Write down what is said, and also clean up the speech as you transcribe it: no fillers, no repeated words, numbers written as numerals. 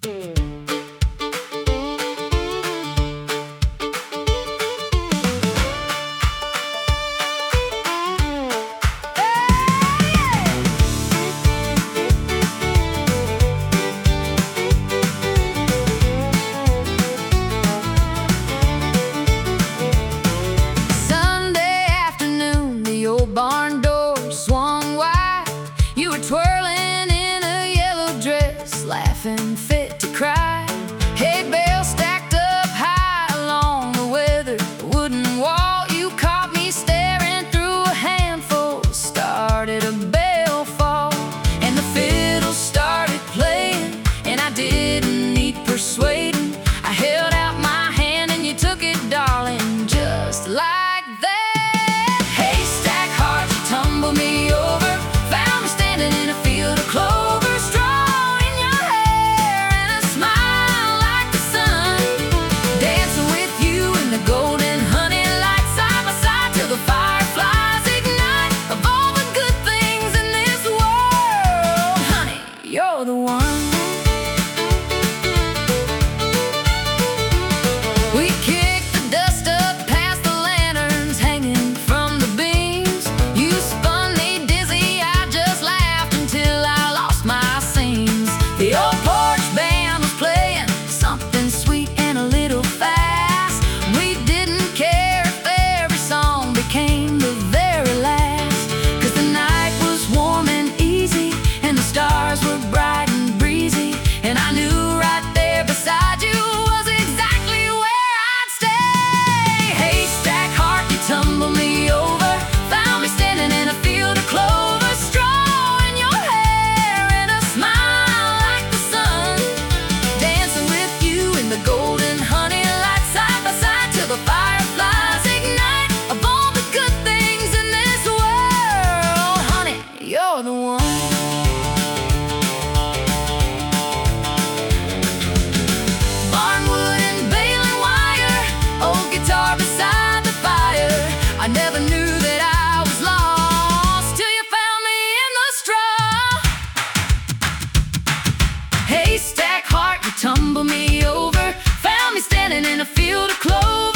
Barn door swung wide. You were twirling in a yellow dress, laughing fit to cry. Hay bales stacked up high along the weathered wooden wall. You caught me staring through a handful, started a bell fall, and the fiddle started playing, and I didn't need persuading. I held out my hand and you took it, darling, just like me over, found me standing in a field of clover, straw in your hair and a smile like the sun, dancing with you in the golden honey light, side by side till the fireflies ignite. Of all the good things in this world, honey, you're the one. We kicked the dust up past the lanterns hanging from the beams. You the old porch band was playing something sweet and a little fast. We didn't care if every song became the very last, 'cause the night was warm and easy and the stars were bright and breezy, and I knew right there beside you was exactly where I'd stay. Haystack heart, you tumble me over, found me standing in a field of clover, straw in your hair and a smile like the sun, dancing with you in the golden honey light, side by side till the fireflies ignite. Of all the good things in this world, honey, you're the one. Barnwood and baling wire, old guitar beside the fire. I never knew that I was lost till you found me in the straw. Haystack heart, you tumble me over, found me standing in a field of clover.